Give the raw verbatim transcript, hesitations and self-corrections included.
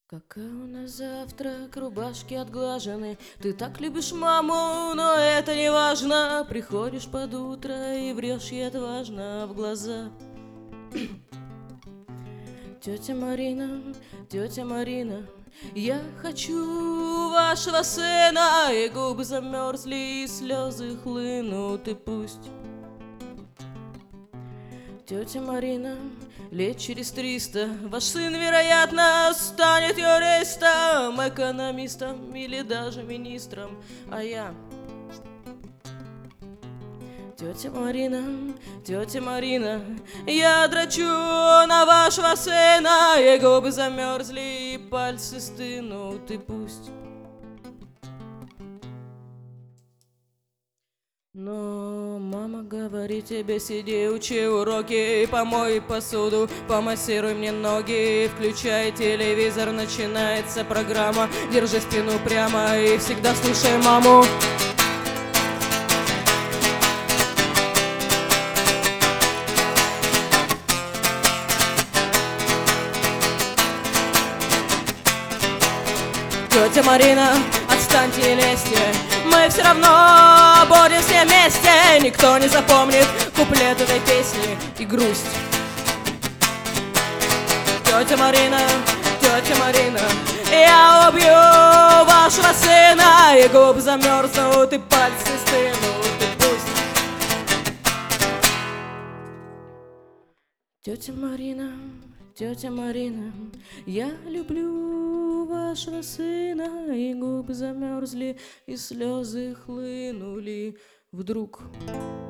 Какая у нас завтрак, рубашки отглажены. Ты так любишь маму, но это не важно. Приходишь под утро и врешь ей отважно в глаза. Тетя Марина, тетя Марина, я хочу вашего сына. И губы замерзли, и слезы хлынут, и пусть. Тетя Марина, лет через триста ваш сын, вероятно, станет юристом, экономистом или даже министром. А я... Тетя Марина, тетя Марина, я дрочу на вашего сына. И губы замерзли, и пальцы стынут, и пусть. Но мама говорит тебе: сиди, учи уроки, помой посуду, помассируй мне ноги. Включай телевизор, начинается программа. Держи спину прямо и всегда слушай маму. Тетя Марина, отстаньте и лезьте, мы все равно будем все вместе. Никто не запомнит куплет этой песни и грусть. Тетя Марина, тетя Марина, я убью вашего сына. И губы замерзнут, и пальцы стынут, и пусть. Тетя Марина, тетя Марина, я люблю вашего сына. И губы замерзли, и слезы хлынули вдруг.